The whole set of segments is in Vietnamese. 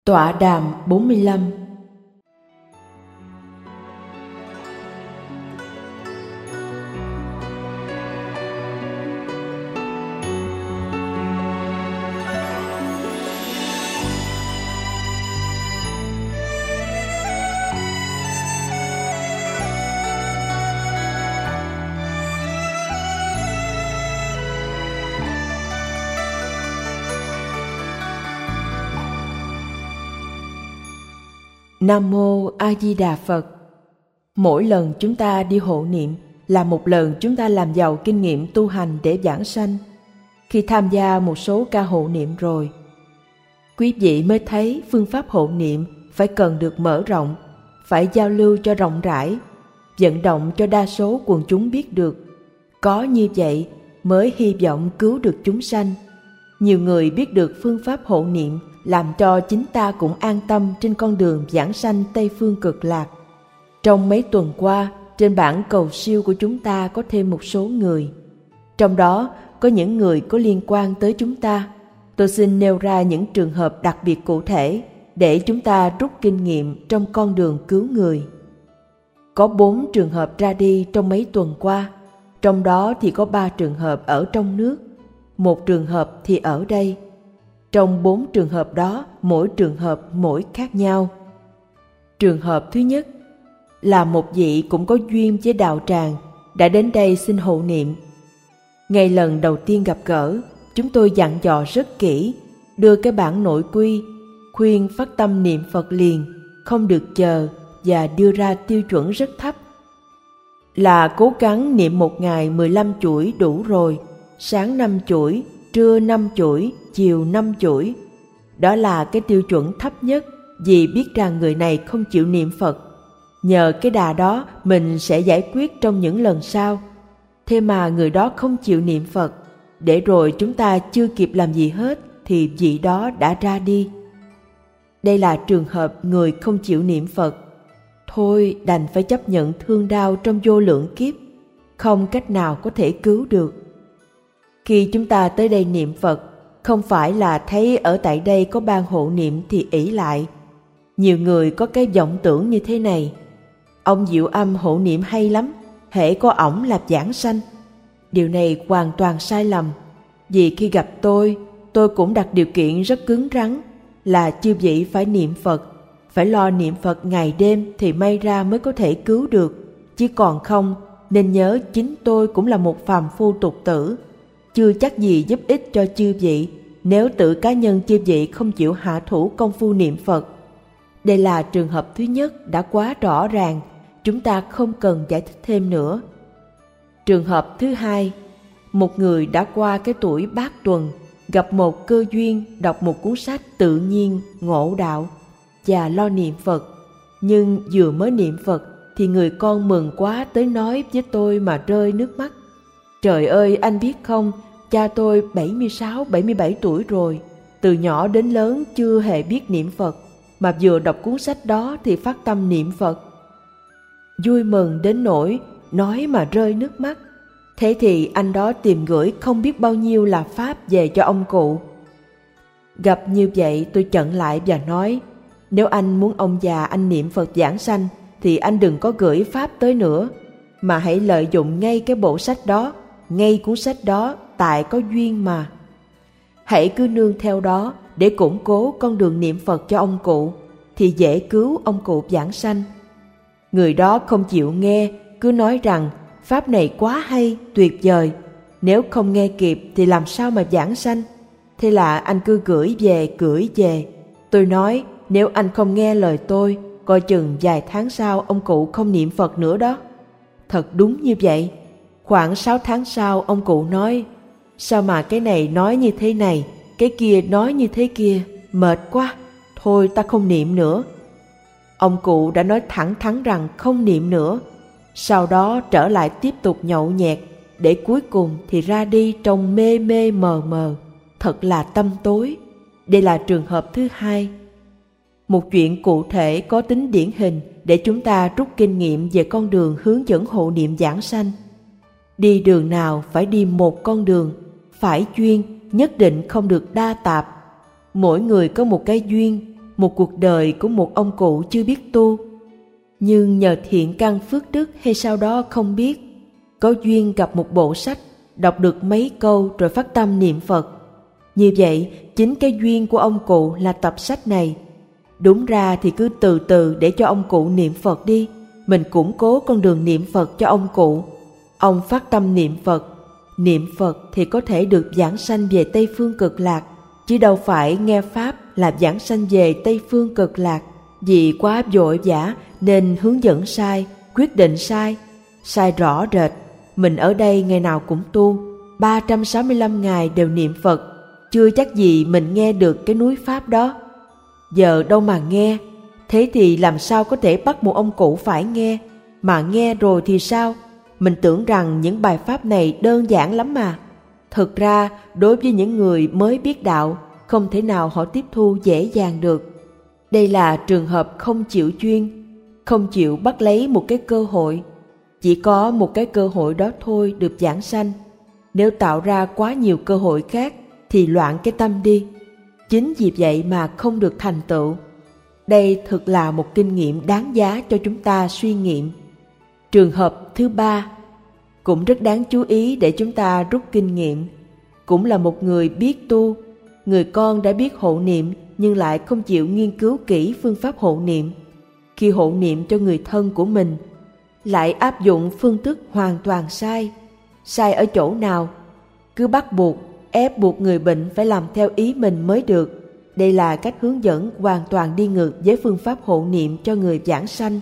Tọa đàm 45. Nam Mô A Di Đà Phật. Mỗi lần chúng ta đi hộ niệm là một lần chúng ta làm giàu kinh nghiệm tu hành để giảng sanh. Khi tham gia một số ca hộ niệm rồi, quý vị mới thấy phương pháp hộ niệm phải cần được mở rộng, phải giao lưu cho rộng rãi, vận động cho đa số quần chúng biết được. Có như vậy mới hy vọng cứu được chúng sanh. Nhiều người biết được phương pháp hộ niệm làm cho chính ta cũng an tâm trên con đường giảng sanh Tây Phương Cực Lạc. Trong mấy tuần qua, trên bảng cầu siêu của chúng ta có thêm một số người. Trong đó có những người có liên quan tới chúng ta. Tôi xin nêu ra những trường hợp đặc biệt cụ thể để chúng ta rút kinh nghiệm trong con đường cứu người. Có 4 trường hợp ra đi trong mấy tuần qua. Trong đó thì có 3 trường hợp ở trong nước, 1 trường hợp thì ở đây. Trong 4 trường hợp đó, mỗi trường hợp mỗi khác nhau. Trường hợp thứ nhất là một vị cũng có duyên với đạo tràng, đã đến đây xin hộ niệm. Ngay lần đầu tiên gặp gỡ, chúng tôi dặn dò rất kỹ, đưa cái bản nội quy, khuyên phát tâm niệm Phật liền, không được chờ, và đưa ra tiêu chuẩn rất thấp. Là cố gắng niệm một ngày 15 chuỗi đủ rồi, sáng 5 chuỗi, trưa 5 chuỗi, chiều 5 chuỗi. Đó là cái tiêu chuẩn thấp nhất, vì biết rằng người này không chịu niệm Phật. Nhờ cái đà đó mình sẽ giải quyết trong những lần sau. Thế mà người đó không chịu niệm Phật, để rồi chúng ta chưa kịp làm gì hết thì vị đó đã ra đi. Đây là trường hợp người không chịu niệm Phật. Thôi đành phải chấp nhận thương đau trong vô lượng kiếp, không cách nào có thể cứu được. Khi chúng ta tới đây niệm Phật, không phải là thấy ở tại đây có ban hộ niệm thì ỷ lại. Nhiều người có cái vọng tưởng như thế này: ông Diệu Âm hộ niệm hay lắm, hễ có ổng là giảng sanh. Điều này hoàn toàn sai lầm. Vì khi gặp tôi cũng đặt điều kiện rất cứng rắn là chư vị phải niệm Phật, phải lo niệm Phật ngày đêm thì may ra mới có thể cứu được. Chứ còn không, nên nhớ chính tôi cũng là một phàm phu tục tử, chưa chắc gì giúp ích cho chư vị nếu tự cá nhân chư vị không chịu hạ thủ công phu niệm Phật. Đây là trường hợp thứ nhất đã quá rõ ràng, chúng ta không cần giải thích thêm nữa. Trường hợp thứ hai, một người đã qua cái tuổi bát tuần, gặp một cơ duyên đọc một cuốn sách tự nhiên, ngộ đạo và lo niệm Phật. Nhưng vừa mới niệm Phật thì người con mừng quá tới nói với tôi mà rơi nước mắt: trời ơi, anh biết không, cha tôi 76-77 tuổi rồi, từ nhỏ đến lớn chưa hề biết niệm Phật, mà vừa đọc cuốn sách đó thì phát tâm niệm Phật. Vui mừng đến nỗi nói mà rơi nước mắt. Thế thì anh đó tìm gửi không biết bao nhiêu là pháp về cho ông cụ. Gặp như vậy tôi chặn lại và nói: nếu anh muốn ông già anh niệm Phật giảng sanh thì anh đừng có gửi pháp tới nữa, mà hãy lợi dụng ngay cái bộ sách đó, ngay cuốn sách đó, tại có duyên mà. Hãy cứ nương theo đó để củng cố con đường niệm Phật cho ông cụ, thì dễ cứu ông cụ giảng sanh. Người đó không chịu nghe, cứ nói rằng pháp này quá hay, tuyệt vời, nếu không nghe kịp thì làm sao mà giảng sanh. Thế là anh cứ gửi về. Tôi nói: nếu anh không nghe lời tôi, coi chừng vài tháng sau ông cụ không niệm Phật nữa đó. Thật đúng như vậy. Khoảng 6 tháng sau ông cụ nói: sao mà cái này nói như thế này, cái kia nói như thế kia, mệt quá, thôi ta không niệm nữa. Ông cụ đã nói thẳng thắn rằng không niệm nữa. Sau đó trở lại tiếp tục nhậu nhẹt, để cuối cùng thì ra đi trong mê mê mờ mờ, thật là tâm tối. Đây là trường hợp thứ hai. Một chuyện cụ thể có tính điển hình để chúng ta rút kinh nghiệm về con đường hướng dẫn hộ niệm giảng sanh. Đi đường nào phải đi một con đường, phải chuyên, nhất định không được đa tạp. Mỗi người có một cái duyên, một cuộc đời của một ông cụ chưa biết tu, nhưng nhờ thiện căn phước đức hay sau đó không biết, có duyên gặp một bộ sách, đọc được mấy câu rồi phát tâm niệm Phật. Như vậy, chính cái duyên của ông cụ là tập sách này. Đúng ra thì cứ từ từ để cho ông cụ niệm Phật đi, mình củng cố con đường niệm Phật cho ông cụ. Ông phát tâm niệm Phật thì có thể được giảng sanh về Tây Phương Cực Lạc, chứ đâu phải nghe Pháp là giảng sanh về Tây Phương Cực Lạc. Vì quá vội vã nên hướng dẫn sai, quyết định sai rõ rệt. Mình ở đây ngày nào cũng tu, 365 ngày đều niệm Phật, chưa chắc gì mình nghe được cái núi Pháp đó. Giờ đâu mà nghe, thế thì làm sao có thể bắt một ông cụ phải nghe, mà nghe rồi thì sao? Mình tưởng rằng những bài Pháp này đơn giản lắm mà. Thực ra, đối với những người mới biết đạo, không thể nào họ tiếp thu dễ dàng được. Đây là trường hợp không chịu chuyên, không chịu bắt lấy một cái cơ hội. Chỉ có một cái cơ hội đó thôi được giảng sanh. Nếu tạo ra quá nhiều cơ hội khác thì loạn cái tâm đi. Chính vì vậy mà không được thành tựu. Đây thực là một kinh nghiệm đáng giá cho chúng ta suy nghiệm. Trường hợp thứ ba cũng rất đáng chú ý để chúng ta rút kinh nghiệm. Cũng là một người biết tu, người con đã biết hộ niệm nhưng lại không chịu nghiên cứu kỹ phương pháp hộ niệm. Khi hộ niệm cho người thân của mình, lại áp dụng phương thức hoàn toàn sai. Sai ở chỗ nào? Cứ bắt buộc, ép buộc người bệnh phải làm theo ý mình mới được. Đây là cách hướng dẫn hoàn toàn đi ngược với phương pháp hộ niệm cho người giảng sanh.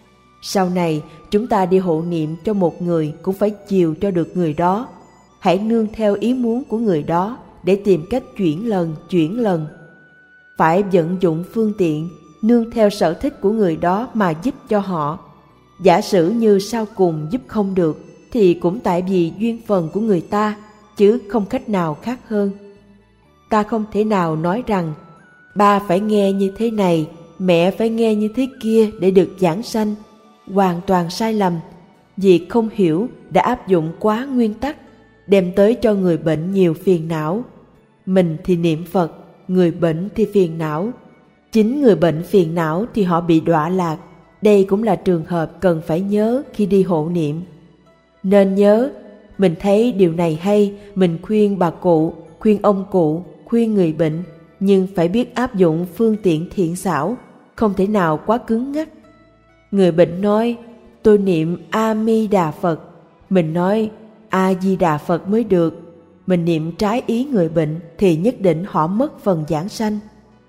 Sau này, chúng ta đi hộ niệm cho một người cũng phải chiều cho được người đó. Hãy nương theo ý muốn của người đó để tìm cách chuyển lần. Phải vận dụng phương tiện, nương theo sở thích của người đó mà giúp cho họ. Giả sử như sau cùng giúp không được, thì cũng tại vì duyên phần của người ta, chứ không cách nào khác hơn. Ta không thể nào nói rằng ba phải nghe như thế này, mẹ phải nghe như thế kia để được giảng sanh. Hoàn toàn sai lầm, vì không hiểu đã áp dụng quá nguyên tắc, đem tới cho người bệnh nhiều phiền não. Mình thì niệm Phật, người bệnh thì phiền não. Chính người bệnh phiền não thì họ bị đọa lạc. Đây cũng là trường hợp cần phải nhớ khi đi hộ niệm. Nên nhớ, mình thấy điều này hay, mình khuyên bà cụ, khuyên ông cụ, khuyên người bệnh, nhưng phải biết áp dụng phương tiện thiện xảo, không thể nào quá cứng ngắc. Người bệnh nói, tôi niệm A Di Đà Phật. Mình nói, A Di Đà Phật mới được. Mình niệm trái ý người bệnh thì nhất định họ mất phần giảng sanh.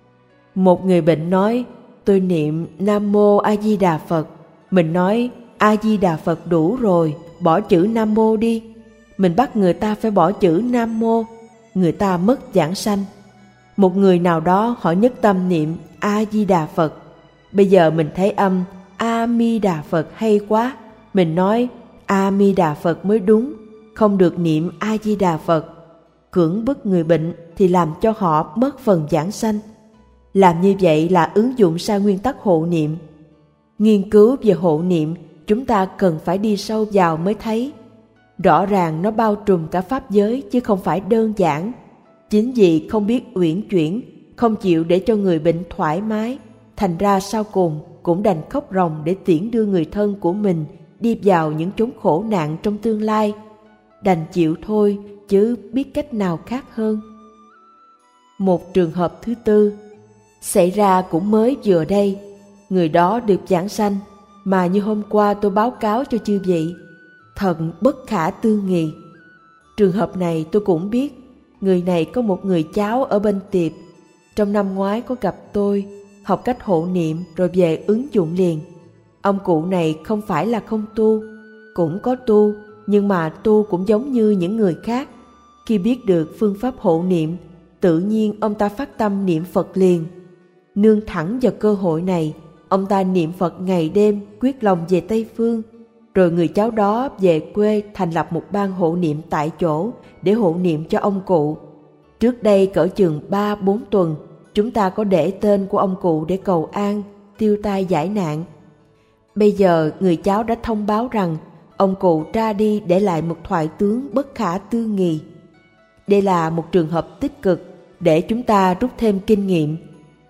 Một người bệnh nói, tôi niệm Nam Mô A Di Đà Phật. Mình nói, A Di Đà Phật đủ rồi, bỏ chữ Nam Mô đi. Mình bắt người ta phải bỏ chữ Nam Mô, người ta mất giảng sanh. Một người nào đó họ nhất tâm niệm A Di Đà Phật. Bây giờ mình thấy âm A Mi Đà Phật hay quá, mình nói A Mi Đà Phật mới đúng, không được niệm A Di Đà Phật. Cưỡng bức người bệnh thì làm cho họ mất phần giảng sanh. Làm như vậy là ứng dụng sai nguyên tắc hộ niệm. Nghiên cứu về hộ niệm, chúng ta cần phải đi sâu vào mới thấy. Rõ ràng nó bao trùm cả pháp giới chứ không phải đơn giản. Chính vì không biết uyển chuyển, không chịu để cho người bệnh thoải mái, thành ra sau cùng cũng đành khóc ròng để tiễn đưa người thân của mình đi vào những chốn khổ nạn trong tương lai. Đành chịu thôi, chứ biết cách nào khác hơn. Một trường hợp thứ tư xảy ra cũng mới vừa đây. Người đó được giảng sanh, mà như hôm qua tôi báo cáo cho chư vị, thật bất khả tư nghị. Trường hợp này tôi cũng biết. Người này có một người cháu ở bên Tiệp. Trong năm ngoái có gặp tôi, học cách hộ niệm rồi về ứng dụng liền. Ông cụ này không phải là không tu, cũng có tu, nhưng mà tu cũng giống như những người khác. Khi biết được phương pháp hộ niệm, tự nhiên ông ta phát tâm niệm Phật liền. Nương thẳng vào cơ hội này, ông ta niệm Phật ngày đêm, quyết lòng về Tây Phương. Rồi người cháu đó về quê thành lập một ban hộ niệm tại chỗ để hộ niệm cho ông cụ. Trước đây cỡ chừng 3-4 tuần, chúng ta có để tên của ông cụ để cầu an, tiêu tai giải nạn. Bây giờ người cháu đã thông báo rằng ông cụ ra đi để lại một thoại tướng bất khả tư nghị. Đây là một trường hợp tích cực để chúng ta rút thêm kinh nghiệm.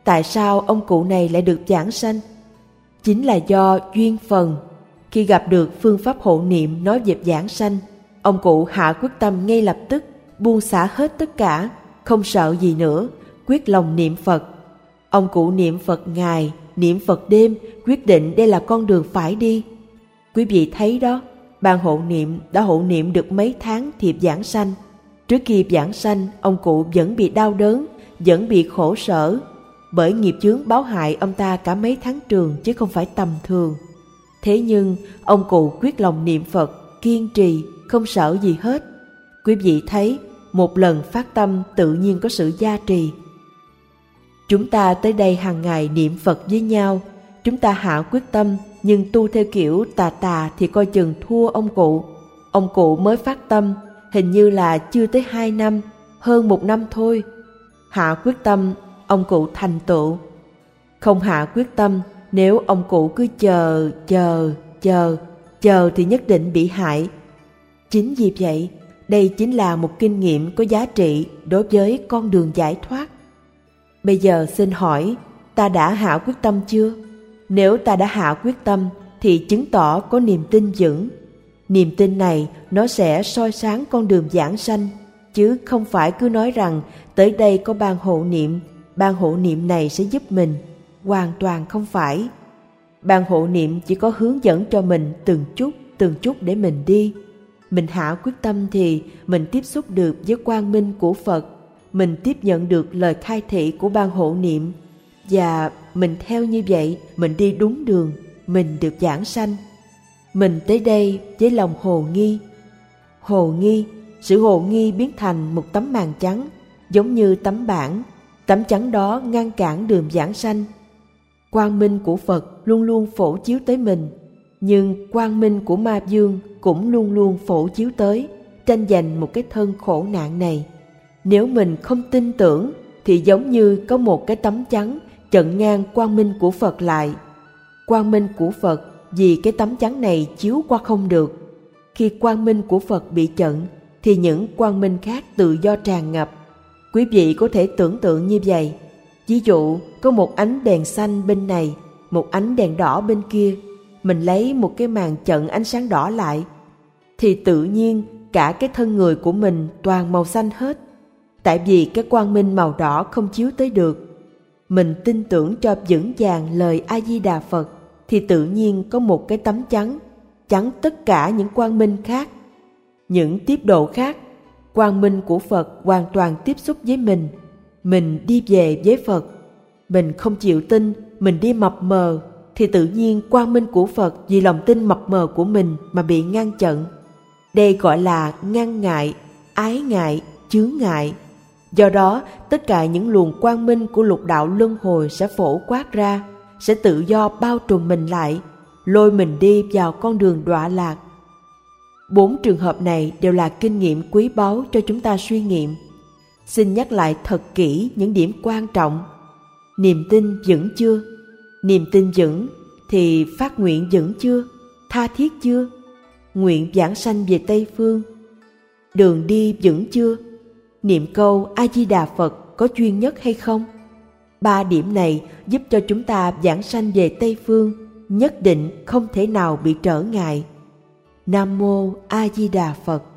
Tại sao ông cụ này lại được giảng sanh? Chính là do duyên phần. Khi gặp được phương pháp hộ niệm nói về giảng sanh, ông cụ hạ quyết tâm ngay lập tức, buông xả hết tất cả, không sợ gì nữa, quyết lòng niệm Phật. Ông cụ niệm Phật ngày, niệm Phật đêm, quyết định đây là con đường phải đi. Quý vị thấy đó, ban hộ niệm đã hộ niệm được mấy tháng thì giảng sanh. Trước khi giảng sanh, ông cụ vẫn bị đau đớn, vẫn bị khổ sở, bởi nghiệp chướng báo hại ông ta cả mấy tháng trường chứ không phải tầm thường. Thế nhưng ông cụ quyết lòng niệm Phật, kiên trì, không sợ gì hết. Quý vị thấy, một lần phát tâm tự nhiên có sự gia trì. Chúng ta tới đây hàng ngày niệm Phật với nhau, chúng ta hạ quyết tâm, nhưng tu theo kiểu tà thì coi chừng thua ông cụ. Ông cụ mới phát tâm, hình như là chưa tới 2 năm, hơn 1 năm thôi. Hạ quyết tâm, ông cụ thành tựu. Không hạ quyết tâm, nếu ông cụ cứ chờ thì nhất định bị hại. Chính vì vậy, đây chính là một kinh nghiệm có giá trị đối với con đường giải thoát. Bây giờ xin hỏi, ta đã hạ quyết tâm chưa? Nếu ta đã hạ quyết tâm thì chứng tỏ có niềm tin vững. Niềm tin này nó sẽ soi sáng con đường giảng sanh, chứ không phải cứ nói rằng tới đây có ban hộ niệm này sẽ giúp mình. Hoàn toàn không phải. Ban hộ niệm chỉ có hướng dẫn cho mình từng chút để mình đi. Mình hạ quyết tâm thì mình tiếp xúc được với quang minh của Phật, mình tiếp nhận được lời khai thị của ban hộ niệm, và mình theo như vậy, mình đi đúng đường, mình được giảng sanh. Mình tới đây với lòng hồ nghi. Hồ nghi, sự hồ nghi biến thành một tấm màn trắng, giống như tấm bảng. Tấm chắn đó ngăn cản đường giảng sanh. Quang minh của Phật luôn luôn phổ chiếu tới mình, nhưng quang minh của ma vương cũng luôn luôn phổ chiếu tới, tranh giành một cái thân khổ nạn này. Nếu mình không tin tưởng thì giống như có một cái tấm chắn chặn ngang quang minh của Phật lại. Quang minh của Phật vì cái tấm chắn này chiếu qua không được. Khi quang minh của Phật bị chặn thì những quang minh khác tự do tràn ngập. Quý vị có thể tưởng tượng như vậy. Ví dụ, có một ánh đèn xanh bên này, một ánh đèn đỏ bên kia. Mình lấy một cái màn chặn ánh sáng đỏ lại, thì tự nhiên cả cái thân người của mình toàn màu xanh hết. Tại vì cái quang minh màu đỏ không chiếu tới được. Mình tin tưởng cho vững vàng lời A-di-đà Phật, thì tự nhiên có một cái tấm chắn, chắn tất cả những quang minh khác. Những tiếp độ khác, quang minh của Phật hoàn toàn tiếp xúc với mình đi về với Phật. Mình không chịu tin, mình đi mập mờ, thì tự nhiên quang minh của Phật vì lòng tin mập mờ của mình mà bị ngăn chặn. Đây gọi là ngăn ngại, ái ngại, chướng ngại. Do đó, tất cả những luồng quang minh của lục đạo luân hồi sẽ phổ quát ra, sẽ tự do bao trùm mình lại, lôi mình đi vào con đường đọa lạc. 4 trường hợp này đều là kinh nghiệm quý báu cho chúng ta suy nghiệm. Xin nhắc lại thật kỹ những điểm quan trọng. Niềm tin vững chưa? Niềm tin vững thì phát nguyện vững chưa? Tha thiết chưa? Nguyện giảng sanh về Tây Phương. Đường đi vững chưa? Niệm câu A-di-đà Phật có chuyên nhất hay không? 3 điểm này giúp cho chúng ta giảng sanh về Tây Phương, nhất định không thể nào bị trở ngại. Nam mô A Di Đà Phật.